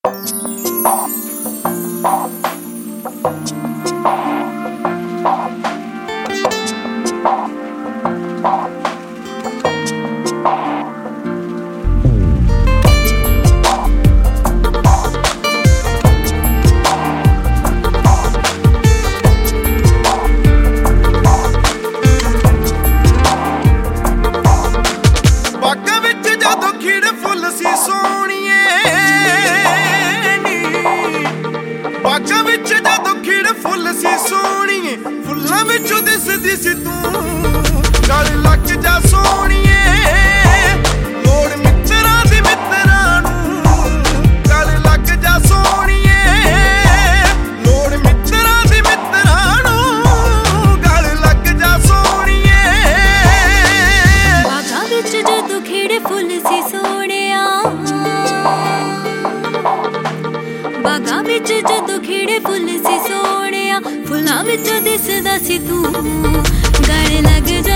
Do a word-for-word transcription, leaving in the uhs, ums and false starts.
ਬਾਗਾਂ ਵਿੱਚ ਜਦੋਂ ਖਿੜ ਫੁੱਲ ਸੀ ਸੋਹਣੀਏ, ਫੁੱਲਾਂ ਵਿੱਚੋਂ ਦਿਸਦੀ ਸੀ ਤੂੰ। ਗਲ ਲੱਗ ਜਾ ਸੋਹਣੀਏ, ਲੋੜ ਮਿੱਤਰਾਂ ਦੀ ਮਿੱਤਰਾਂ ਨੂੰ। ਗਲ ਲੱਗ ਜਾ ਸੋਹਣੀਏ, ਲੋੜ ਮਿੱਤਰਾਂ ਦੀ ਮਿੱਤਰਾਂ ਨੂੰ। ਗਲ ਲੱਗ ਜਾ ਸੋਹਣੀਏ। ਬਾਗਾਂ ਵਿੱਚ ਜਦੋਂ ਖਿੜ ਫੁੱਲ ਸੀ ਸੋਹਣਿਆ, ਬਾਗਾਂ ਵਿੱਚ ਜਦੋਂ ਖਿੜੇ ਫੁੱਲ ਸੀ ਸੋਹਣਿਆ, ਫੁੱਲਾਂ ਵਿੱਚੋਂ ਦਿਸਦਾ ਸੀ ਤੂੰ। ਗਲ ਲੱਗ ਜਾ